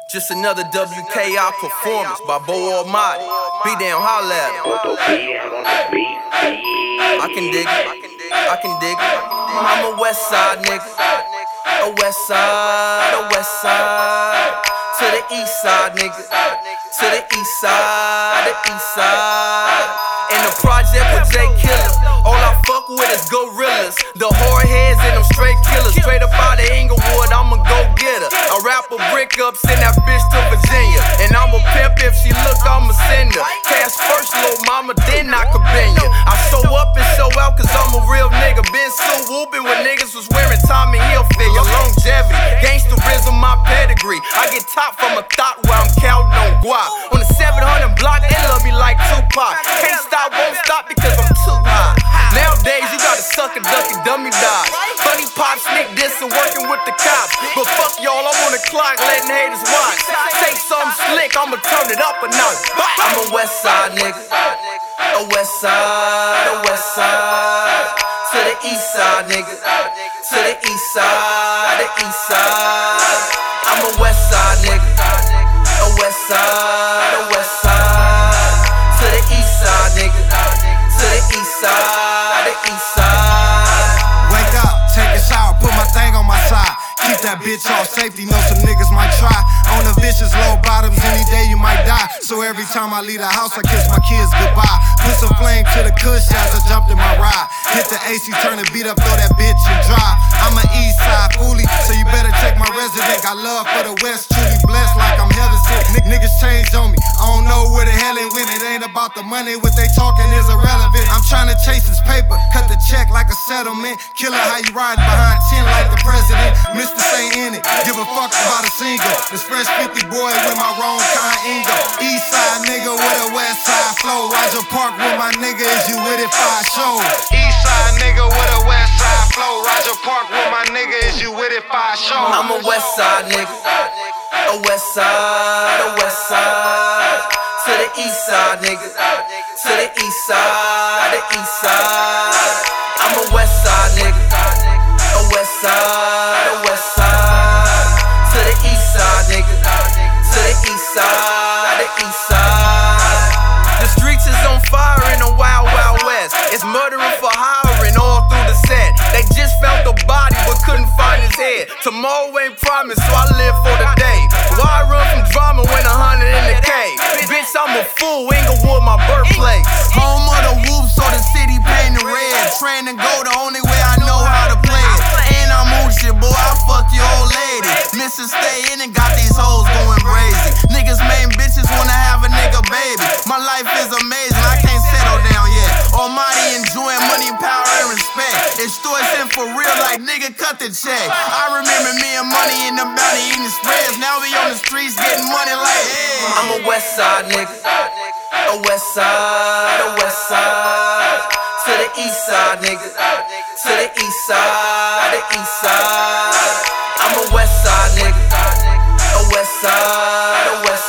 Just another WKI performance by Bo Almighty. Be down, holla at him. I can dig it, I can dig it. I'm a west side nigga. A west side. To the east side nigga. To the east side, the east side. In the project with Jay Killer. All I fuck with is gorillas. The hard heads and them straight killers. Straight up out of Inglewood, I'm a go-getter. I wrap a brick up, send that bitch to Virginia. And I'm a pimp, if she look, I'm a sender. Cash first, little mama, then I could bend ya. I show up and show out cause I'm a real nigga. Been so whooping when niggas was wearing Tommy Hilfiger. Longevity, gangsterism, my pedigree. I get top from a thought where I'm counting on guap. On the 700 block, they love me like Tupac. Can't stop, won't stop because I'm too high. Nowadays, you gotta suck a duck and dummy dodge. Funny pop, sneak diss and working with the cops. But fuck y'all, I'm on the clock letting haters watch. Say something slick, I'ma turn it up a notch. I'm a west side nigga. A west side. To the east side nigga. To the east side, the east side. I'm a west side nigga. A west side. To the east side nigga. To the east side, the east side. Wake up, take a shower, put my thing on my side. Keep that bitch off safety, know some niggas might try. On the vicious low bottoms, any day you might die. So every time I leave the house, I kiss my kids goodbye. Put some flame to the cush as I jumped in my ride. Hit the AC, turn the beat up, throw that bitch and drive. I'm an east side foolie, so you better take my resident. Got love for the west, truly blessed like I'm heaven sent. Niggas change on me, I don't know where the hell it went. It ain't about the money, what they talking is irrelevant. I'm trying to chase this paper, cut the check like a settlement. Killer how you ride behind 10 like the president. Mr. Say in it, give a fuck about a single. This fresh 50 boy with my wrong kind Ingo. East side nigga with a west side flow. Roger Park with my nigga, is you with it 5 shows. East side nigga with a west side flow. Roger Park with my nigga, is you with it 5 shows. I'm a west side nigga. A west side. To the east side nigga. To the east side, the east side. I'm a west side nigga. A west side. To the east side nigga. To the east side, the east side. The streets is on fire in the wild, wild west. It's murdering for hiring all through the set. They just found the body but couldn't find his head. Tomorrow ain't promised, so I live for the day. Why run from drama when 100 in the cave? Bitch, I'm a fool, Inglewood my birthplace. Home of the Wolves, so the city painted red. Train and go the only way I know how to play it. And I'm on shit, boy, I fuck your old lady. Mrs. Stay in and got these hoes going crazy. Niggas main bitches wanna have a nigga baby. My life is amazing, I can't settle down yet. Almighty enjoying money, power, and respect. Extortion for real, like nigga cut the check. I remember me and Money in the bounty eating spreads. Now we on the streets getting money like hey. I'm a west side nigga. A west side. To the east side nigga. To the east side, the east side. I'm a west side nigga. A west side.